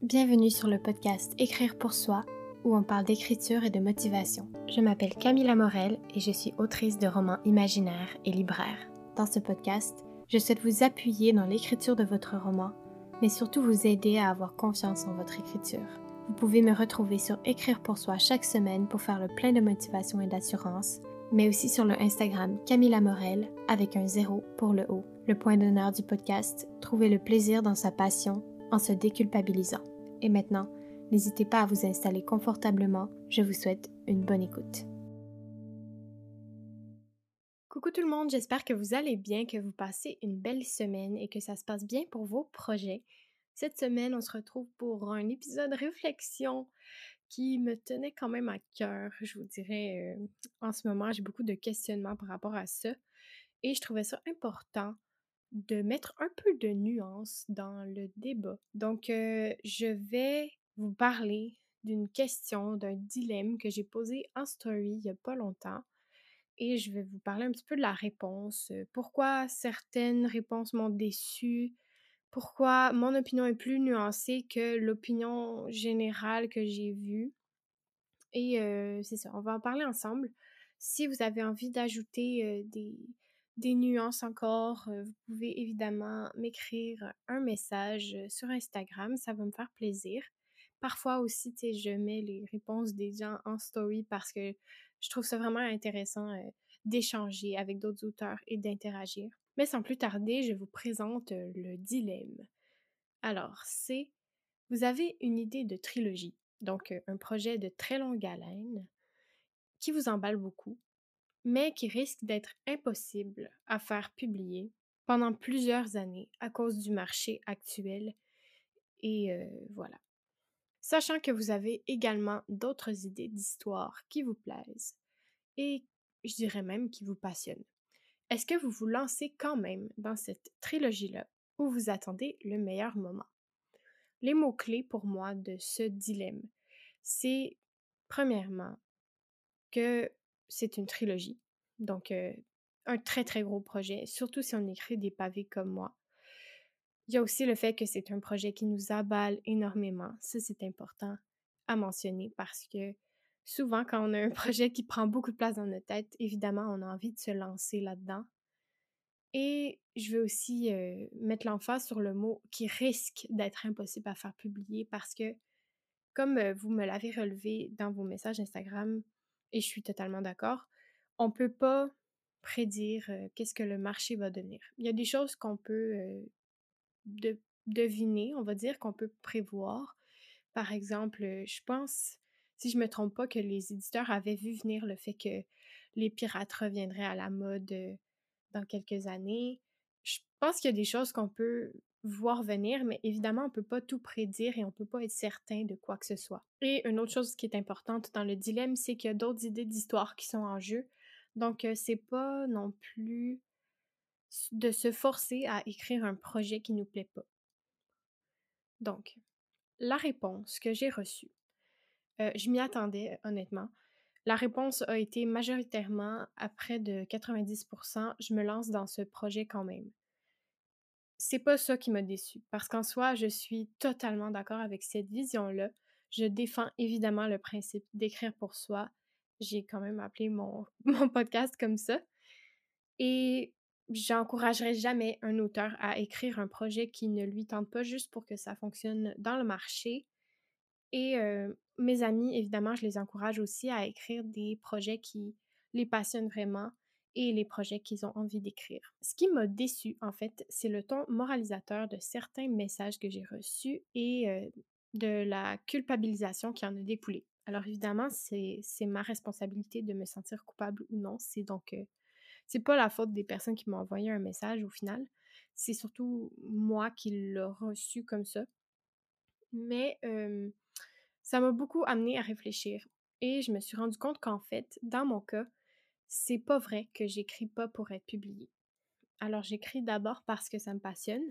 Bienvenue sur le podcast Écrire pour soi, où on parle d'écriture et de motivation. Je m'appelle Camilla Morel et je suis autrice de romans imaginaires et libraire. Dans ce podcast, je souhaite vous appuyer dans l'écriture de votre roman, mais surtout vous aider à avoir confiance en votre écriture. Vous pouvez me retrouver sur Écrire pour soi chaque semaine pour faire le plein de motivation et d'assurance, mais aussi sur le Instagram Camilla Morel avec un 0 pour le haut. Le point d'honneur du podcast, trouver le plaisir dans sa passion en se déculpabilisant. Et maintenant, n'hésitez pas à vous installer confortablement. Je vous souhaite une bonne écoute. Coucou tout le monde, j'espère que vous allez bien, que vous passez une belle semaine et que ça se passe bien pour vos projets. Cette semaine, on se retrouve pour un épisode réflexion qui me tenait quand même à cœur, je vous dirais. En ce moment, j'ai beaucoup de questionnements par rapport à ça et je trouvais ça important de mettre un peu de nuance dans le débat. Donc, je vais vous parler d'une question, d'un dilemme que j'ai posé en story il y a pas longtemps et je vais vous parler un petit peu de la réponse. Pourquoi certaines réponses m'ont déçue, pourquoi mon opinion est plus nuancée que l'opinion générale que j'ai vue. Et c'est ça, on va en parler ensemble. Si vous avez envie d'ajouter des nuances encore, vous pouvez évidemment m'écrire un message sur Instagram, ça va me faire plaisir. Parfois aussi, tu sais, je mets les réponses des gens en story parce que je trouve ça vraiment intéressant d'échanger avec d'autres auteurs et d'interagir. Mais sans plus tarder, je vous présente le dilemme. Alors, vous avez une idée de trilogie, donc un projet de très longue haleine qui vous emballe beaucoup, mais qui risque d'être impossible à faire publier pendant plusieurs années à cause du marché actuel. Et voilà. Sachant que vous avez également d'autres idées d'histoire qui vous plaisent et je dirais même qui vous passionnent. Est-ce que vous vous lancez quand même dans cette trilogie-là ou vous attendez le meilleur moment? Les mots-clés pour moi de ce dilemme, c'est premièrement que c'est une trilogie, donc un très très gros projet, surtout si on écrit des pavés comme moi. Il y a aussi le fait que c'est un projet qui nous aballe énormément. Ça, c'est important à mentionner parce que souvent, quand on a un projet qui prend beaucoup de place dans notre tête, évidemment, on a envie de se lancer là-dedans. Et je veux aussi mettre l'emphase sur le mot qui risque d'être impossible à faire publier parce que comme vous me l'avez relevé dans vos messages Instagram, et je suis totalement d'accord, on peut pas prédire qu'est-ce que le marché va devenir. Il y a des choses qu'on peut deviner, on va dire, qu'on peut prévoir. Par exemple, je pense, si je me trompe pas, que les éditeurs avaient vu venir le fait que les pirates reviendraient à la mode dans quelques années. Je pense qu'il y a des choses qu'on peut voir venir, mais évidemment, on peut pas tout prédire et on peut pas être certain de quoi que ce soit. Et une autre chose qui est importante dans le dilemme, c'est qu'il y a d'autres idées d'histoire qui sont en jeu. Donc, c'est pas non plus de se forcer à écrire un projet qui nous plaît pas. Donc, la réponse que j'ai reçue, je m'y attendais honnêtement. La réponse a été majoritairement, à près de 90%, je me lance dans ce projet quand même. C'est pas ça qui m'a déçue, parce qu'en soi, je suis totalement d'accord avec cette vision-là. Je défends évidemment le principe d'écrire pour soi. J'ai quand même appelé mon, mon podcast comme ça. Et j'encouragerais jamais un auteur à écrire un projet qui ne lui tente pas juste pour que ça fonctionne dans le marché. Et mes amis, évidemment, je les encourage aussi à écrire des projets qui les passionnent vraiment et les projets qu'ils ont envie d'écrire. Ce qui m'a déçue, en fait, c'est le ton moralisateur de certains messages que j'ai reçus et de la culpabilisation qui en a découlé. Alors évidemment, c'est ma responsabilité de me sentir coupable ou non. C'est pas la faute des personnes qui m'ont envoyé un message au final. C'est surtout moi qui l'ai reçu comme ça. Mais ça m'a beaucoup amené à réfléchir et je me suis rendu compte qu'en fait, dans mon cas, c'est pas vrai que j'écris pas pour être publiée. Alors j'écris d'abord parce que ça me passionne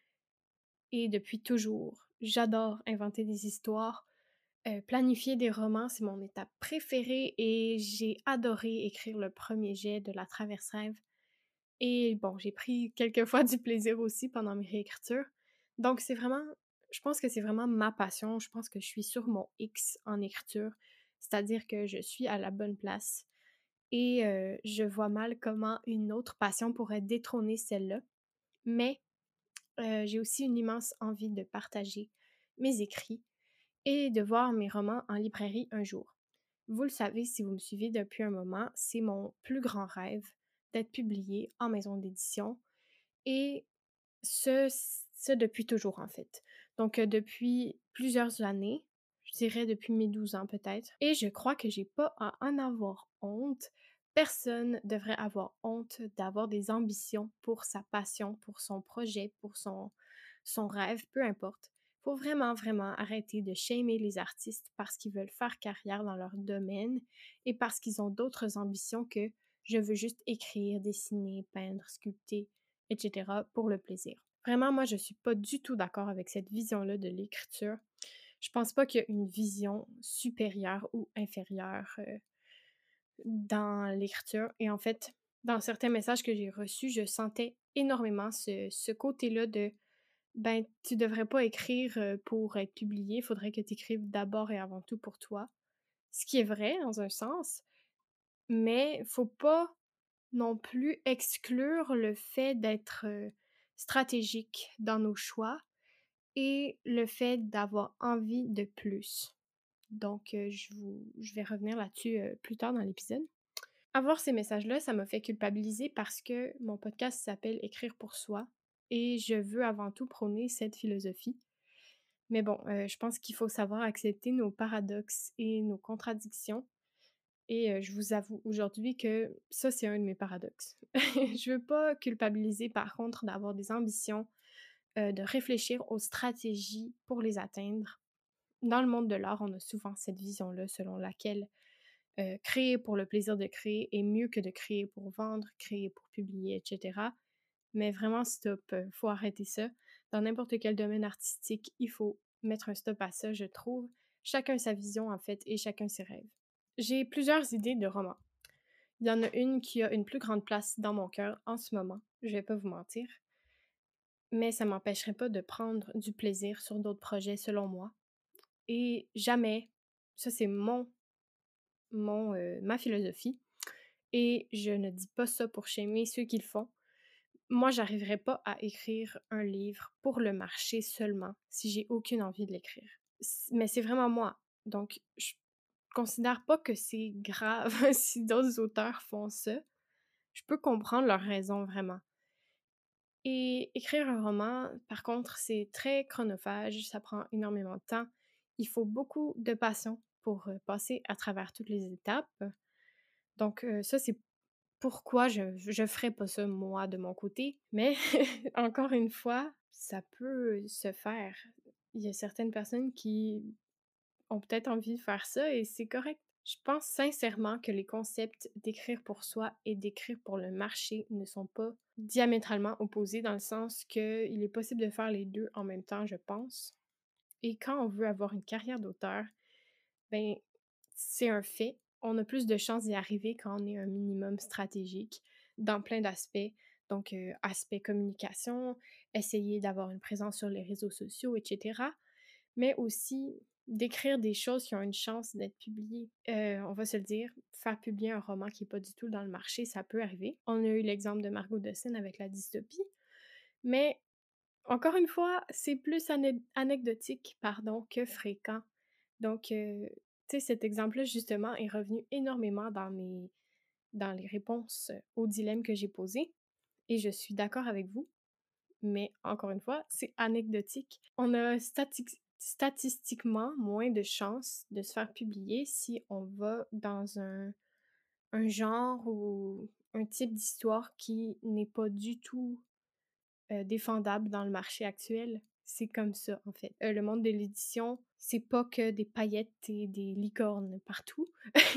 et depuis toujours, j'adore inventer des histoires, planifier des romans, c'est mon étape préférée et j'ai adoré écrire le premier jet de La Traverse Rêve. Et bon, j'ai pris quelques fois du plaisir aussi pendant mes réécritures. Donc c'est vraiment, je pense que c'est vraiment ma passion. Je pense que je suis sur mon X en écriture, c'est-à-dire que je suis à la bonne place et je vois mal comment une autre passion pourrait détrôner celle-là. Mais j'ai aussi une immense envie de partager mes écrits et de voir mes romans en librairie un jour. Vous le savez si vous me suivez depuis un moment, c'est mon plus grand rêve d'être publié en maison d'édition et ce ce depuis toujours, en fait. Donc, depuis plusieurs années, je dirais depuis mes 12 ans peut-être, et je crois que j'ai pas à en avoir honte. Personne devrait avoir honte d'avoir des ambitions pour sa passion, pour son projet, pour son rêve, peu importe. Faut vraiment, vraiment arrêter de shamer les artistes parce qu'ils veulent faire carrière dans leur domaine et parce qu'ils ont d'autres ambitions que je veux juste écrire, dessiner, peindre, sculpter, etc. pour le plaisir. Vraiment, moi, je suis pas du tout d'accord avec cette vision-là de l'écriture. Je pense pas qu'il y a une vision supérieure ou inférieure dans l'écriture. Et en fait, dans certains messages que j'ai reçus, je sentais énormément ce côté-là de ben, tu devrais pas écrire pour être publié, il faudrait que tu écrives d'abord et avant tout pour toi. Ce qui est vrai dans un sens, mais faut pas non plus exclure le fait d'être stratégique dans nos choix et le fait d'avoir envie de plus. Donc, je vais revenir là-dessus plus tard dans l'épisode. Avoir ces messages-là, ça m'a fait culpabiliser parce que mon podcast s'appelle Écrire pour soi et je veux avant tout prôner cette philosophie. Mais bon, je pense qu'il faut savoir accepter nos paradoxes et nos contradictions. Et je vous avoue aujourd'hui que ça, c'est un de mes paradoxes. Je veux pas culpabiliser par contre d'avoir des ambitions, de réfléchir aux stratégies pour les atteindre. Dans le monde de l'art, on a souvent cette vision-là selon laquelle créer pour le plaisir de créer est mieux que de créer pour vendre, créer pour publier, etc. Mais vraiment, stop, faut arrêter ça. Dans n'importe quel domaine artistique, il faut mettre un stop à ça, je trouve. Chacun sa vision, en fait, et chacun ses rêves. J'ai plusieurs idées de romans. Il y en a une qui a une plus grande place dans mon cœur en ce moment, je vais pas vous mentir, mais ça m'empêcherait pas de prendre du plaisir sur d'autres projets selon moi. Et jamais, ça c'est ma philosophie, et je ne dis pas ça pour shamer ceux qui le font. Moi, j'arriverais pas à écrire un livre pour le marché seulement si j'ai aucune envie de l'écrire. Mais c'est vraiment moi. Donc, je considère pas que c'est grave si d'autres auteurs font ça. Je peux comprendre leurs raisons vraiment. Et écrire un roman, par contre, c'est très chronophage, ça prend énormément de temps. Il faut beaucoup de passion pour passer à travers toutes les étapes. Donc, ça, c'est pourquoi je ferais pas ça moi de mon côté. Mais encore une fois, ça peut se faire. Il y a certaines personnes qui ont peut-être envie de faire ça et c'est correct. Je pense sincèrement que les concepts d'écrire pour soi et d'écrire pour le marché ne sont pas diamétralement opposés dans le sens qu'il est possible de faire les deux en même temps, je pense. Et quand on veut avoir une carrière d'auteur, ben c'est un fait. On a plus de chances d'y arriver quand on est un minimum stratégique dans plein d'aspects. Donc, aspect communication, essayer d'avoir une présence sur les réseaux sociaux, etc. Mais aussi d'écrire des choses qui ont une chance d'être publiées. On va se le dire, faire publier un roman qui est pas du tout dans le marché, ça peut arriver. On a eu l'exemple de Margot Dawson avec la dystopie, mais encore une fois, c'est plus anecdotique, pardon, que fréquent. Donc, tu sais, cet exemple-là, justement, est revenu énormément dans les réponses aux dilemmes que j'ai posés et je suis d'accord avec vous. Mais encore une fois, c'est anecdotique. On a statistiquement moins de chances de se faire publier si on va dans un genre ou un type d'histoire qui n'est pas du tout défendable dans le marché actuel. C'est comme ça, en fait. Le monde de l'édition, c'est pas que des paillettes et des licornes partout.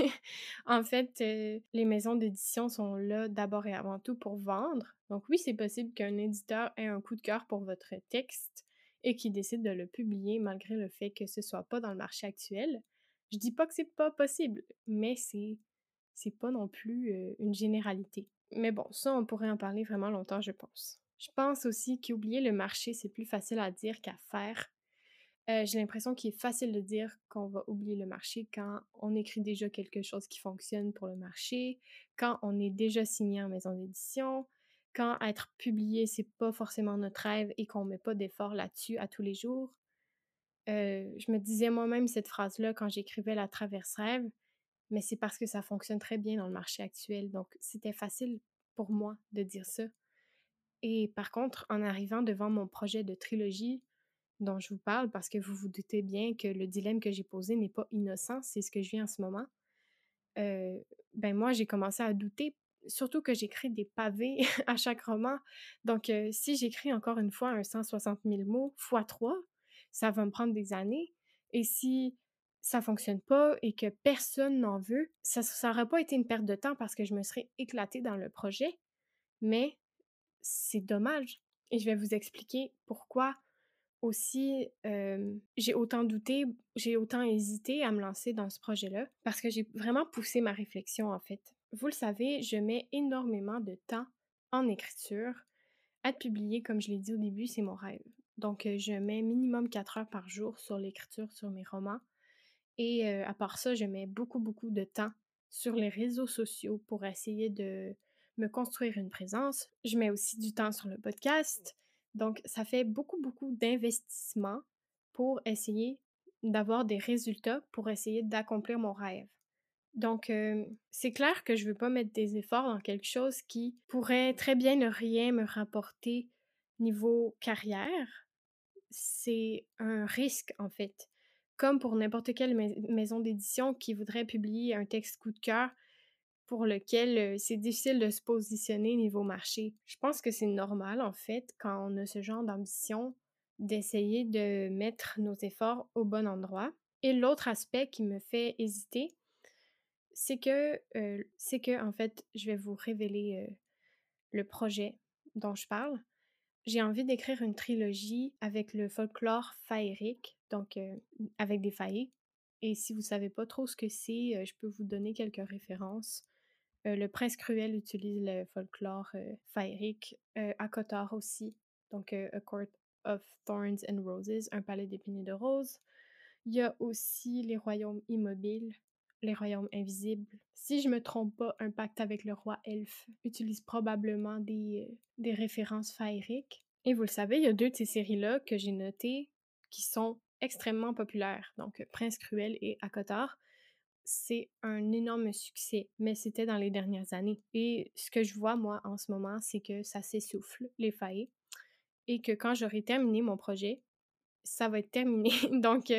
En fait, les maisons d'édition sont là d'abord et avant tout pour vendre. Donc oui, c'est possible qu'un éditeur ait un coup de cœur pour votre texte et qu'il décide de le publier malgré le fait que ce soit pas dans le marché actuel. Je dis pas que c'est pas possible, mais c'est pas non plus une généralité. Mais bon, ça, on pourrait en parler vraiment longtemps, je pense. Je pense aussi qu'oublier le marché, c'est plus facile à dire qu'à faire. J'ai l'impression qu'il est facile de dire qu'on va oublier le marché quand on écrit déjà quelque chose qui fonctionne pour le marché, quand on est déjà signé en maison d'édition, quand être publié, c'est pas forcément notre rêve et qu'on met pas d'effort là-dessus à tous les jours. Je me disais moi-même cette phrase-là quand j'écrivais La Traverse Rêve, mais c'est parce que ça fonctionne très bien dans le marché actuel, donc c'était facile pour moi de dire ça. Et par contre, en arrivant devant mon projet de trilogie dont je vous parle, parce que vous vous doutez bien que le dilemme que j'ai posé n'est pas innocent, c'est ce que je vis en ce moment. Heu, ben, moi, j'ai commencé à douter, surtout que j'écris des pavés à chaque roman. Donc, si j'écris encore une fois un 160 000 mots fois 3, ça va me prendre des années. Et si ça fonctionne pas et que personne n'en veut, ça aurait pas été une perte de temps parce que je me serais éclatée dans le projet, mais c'est dommage. Et je vais vous expliquer pourquoi aussi, j'ai autant douté, j'ai autant hésité à me lancer dans ce projet-là, parce que j'ai vraiment poussé ma réflexion, en fait. Vous le savez, je mets énormément de temps en écriture. Être publié, comme je l'ai dit au début, c'est mon rêve. Donc, je mets minimum 4 heures par jour sur l'écriture sur mes romans. Et à part ça, je mets beaucoup, beaucoup de temps sur les réseaux sociaux pour essayer de me construire une présence. Je mets aussi du temps sur le podcast. Donc, ça fait beaucoup, beaucoup d'investissement pour essayer d'avoir des résultats, pour essayer d'accomplir mon rêve. Donc, c'est clair que je veux pas mettre des efforts dans quelque chose qui pourrait très bien ne rien me rapporter niveau carrière. C'est un risque, en fait. Comme pour n'importe quelle maison d'édition qui voudrait publier un texte coup de cœur pour lequel, c'est difficile de se positionner niveau marché. Je pense que c'est normal, en fait, quand on a ce genre d'ambition, d'essayer de mettre nos efforts au bon endroit. Et l'autre aspect qui me fait hésiter, c'est que, en fait, je vais vous révéler, le projet dont je parle. J'ai envie d'écrire une trilogie avec le folklore faérique, donc avec des faillis. Et si vous savez pas trop ce que c'est, je peux vous donner quelques références. Le Prince Cruel utilise le folklore faérique, ACOTAR aussi, donc A Court of Thorns and Roses, un palais d'épines et de roses. Il y a aussi les royaumes immobiles, les royaumes invisibles. Si je me trompe pas, Un pacte avec le roi elfe utilise probablement des références faériques. Et vous le savez, il y a deux de ces séries-là que j'ai notées qui sont extrêmement populaires. Donc, Prince Cruel et ACOTAR, c'est un énorme succès, mais c'était dans les dernières années. Et ce que je vois, moi, en ce moment, c'est que ça s'essouffle, les failles, et que quand j'aurai terminé mon projet, ça va être terminé. Donc,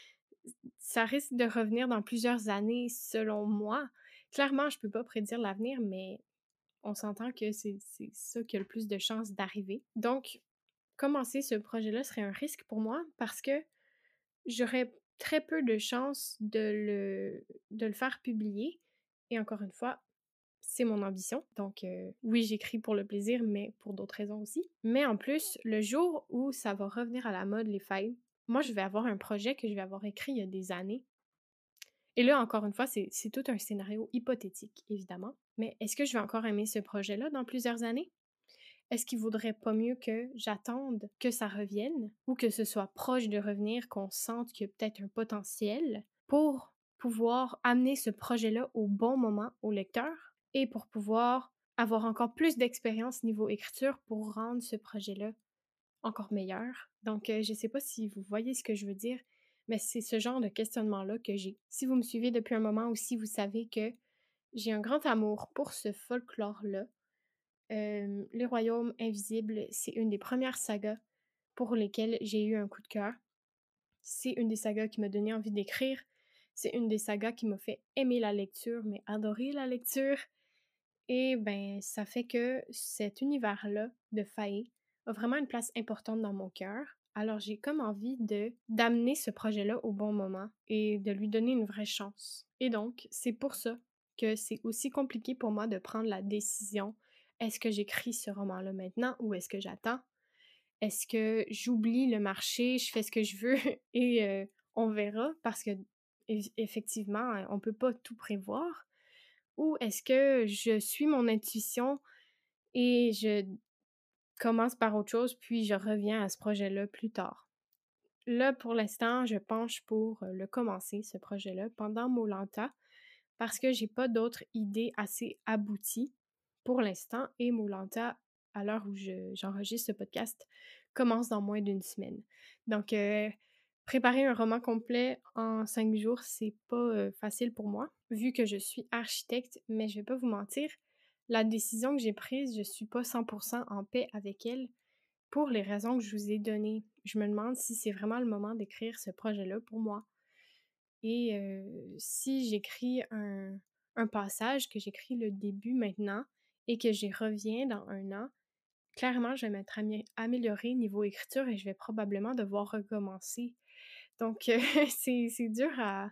ça risque de revenir dans plusieurs années, selon moi. Clairement, je peux pas prédire l'avenir, mais on s'entend que c'est ça qui a le plus de chances d'arriver. Donc, commencer ce projet-là serait un risque pour moi parce que j'aurais très peu de chances de le faire publier. Et encore une fois, c'est mon ambition. Donc, oui, j'écris pour le plaisir, mais pour d'autres raisons aussi. Mais en plus, le jour où ça va revenir à la mode, les failles, moi, je vais avoir un projet que je vais avoir écrit il y a des années. Et là, encore une fois, c'est tout un scénario hypothétique, évidemment. Mais est-ce que je vais encore aimer ce projet-là dans plusieurs années? Est-ce qu'il vaudrait pas mieux que j'attende que ça revienne ou que ce soit proche de revenir, qu'on sente qu'il y a peut-être un potentiel pour pouvoir amener ce projet-là au bon moment au lecteur et pour pouvoir avoir encore plus d'expérience niveau écriture pour rendre ce projet-là encore meilleur? Donc, je sais pas si vous voyez ce que je veux dire, mais c'est ce genre de questionnement-là que j'ai. Si vous me suivez depuis un moment aussi, vous savez que j'ai un grand amour pour ce folklore-là. Les Royaumes invisibles, c'est une des premières sagas pour lesquelles j'ai eu un coup de cœur. C'est une des sagas qui m'a donné envie d'écrire. C'est une des sagas qui m'a fait aimer la lecture, mais adorer la lecture. Et ben, ça fait que cet univers-là de Fae a vraiment une place importante dans mon cœur. Alors j'ai comme envie de d'amener ce projet-là au bon moment et de lui donner une vraie chance. Et donc, c'est pour ça que c'est aussi compliqué pour moi de prendre la décision. Est-ce que j'écris ce roman-là maintenant ou est-ce que j'attends? Est-ce que j'oublie le marché, je fais ce que je veux et on verra parce que effectivement, on peut pas tout prévoir? Ou est-ce que je suis mon intuition et je commence par autre chose, puis je reviens à ce projet-là plus tard? là, pour l'instant, je penche pour le commencer, ce projet-là, pendant Molanta, parce que j'ai pas d'autres idées assez abouties pour l'instant. Et Molanta, à l'heure où j'enregistre ce podcast, commence dans moins d'une semaine. Donc, préparer un roman complet en 5 jours, c'est pas facile pour moi, vu que je suis architecte, mais je vais pas vous mentir, la décision que j'ai prise, je suis pas 100% en paix avec elle pour les raisons que je vous ai données. Je me demande si c'est vraiment le moment d'écrire ce projet-là pour moi. Et si j'écris un passage, que j'écris le début maintenant et que j'y reviens dans 1 an, clairement, je vais m'être améliorée niveau écriture et je vais probablement devoir recommencer. Donc, c'est dur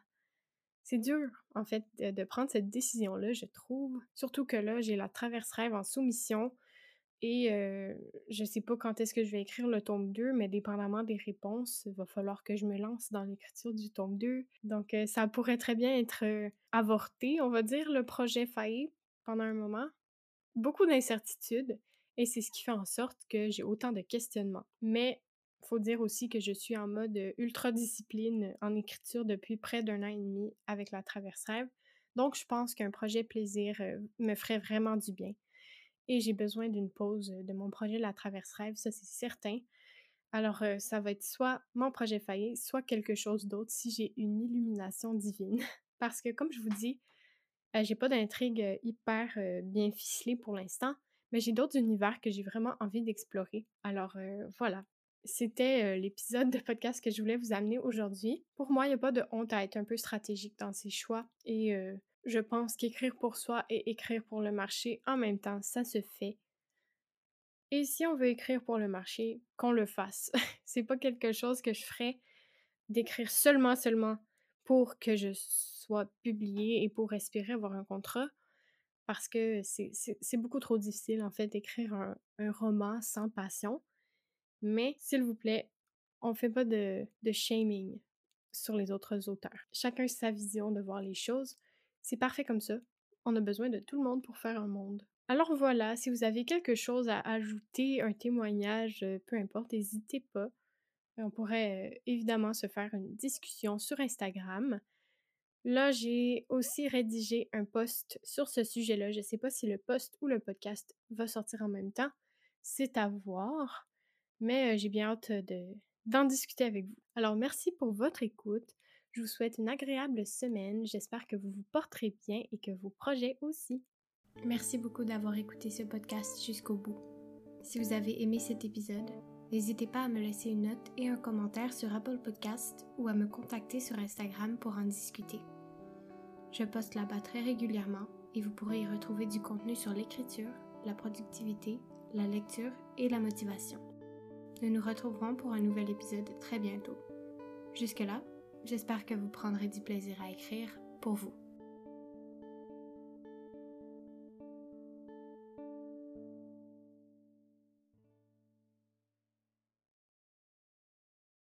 c'est dur, en fait, de prendre cette décision-là, je trouve. Surtout que là, j'ai la traverse rêve en soumission et je sais pas quand est-ce que je vais écrire le tome 2, mais dépendamment des réponses, il va falloir que je me lance dans l'écriture du tome 2. Donc ça pourrait très bien être, avorté, on va dire, le projet failli pendant un moment. Beaucoup d'incertitudes et c'est ce qui fait en sorte que j'ai autant de questionnements. Mais faut dire aussi que je suis en mode, ultra discipline en écriture depuis près d'1 an et demi avec la traverse rêve. Donc je pense qu'un projet plaisir, me ferait vraiment du bien et j'ai besoin d'une pause, de mon projet La Traverse Rêve, ça c'est certain. Alors, ça va être soit mon projet failli, soit quelque chose d'autre si j'ai une illumination divine. Parce que comme je vous dis, j'ai pas d'intrigue, hyper, bien ficelée pour l'instant, mais j'ai d'autres univers que j'ai vraiment envie d'explorer. Alors, voilà. C'était, l'épisode de podcast que je voulais vous amener aujourd'hui. Pour moi, il y a pas de honte à être un peu stratégique dans ses choix et je pense qu'écrire pour soi et écrire pour le marché en même temps, ça se fait. Et si on veut écrire pour le marché, qu'on le fasse. C'est pas quelque chose que je ferais d'écrire seulement pour que je sois publiée et pour espérer avoir un contrat, parce que c'est beaucoup trop difficile, en fait, d'écrire un roman sans passion. Mais s'il vous plaît, on fait pas de shaming sur les autres auteurs. Chacun sa vision de voir les choses. C'est parfait comme ça. On a besoin de tout le monde pour faire un monde. Alors voilà, si vous avez quelque chose à ajouter, un témoignage, peu importe, n'hésitez pas. On pourrait évidemment se faire une discussion sur Instagram. Là, j'ai aussi rédigé un post sur ce sujet-là. Je sais pas si le post ou le podcast va sortir en même temps. C'est à voir. Mais j'ai bien hâte d'en discuter avec vous. Alors, merci pour votre écoute. Je vous souhaite une agréable semaine. J'espère que vous vous porterez bien et que vos projets aussi. Merci beaucoup d'avoir écouté ce podcast jusqu'au bout. Si vous avez aimé cet épisode, n'hésitez pas à me laisser une note et un commentaire sur Apple Podcast ou à me contacter sur Instagram pour en discuter. Je poste là-bas très régulièrement et vous pourrez y retrouver du contenu sur l'écriture, la productivité, la lecture et la motivation. Nous nous retrouverons pour un nouvel épisode très bientôt. Jusque-là, j'espère que vous prendrez du plaisir à écrire pour vous.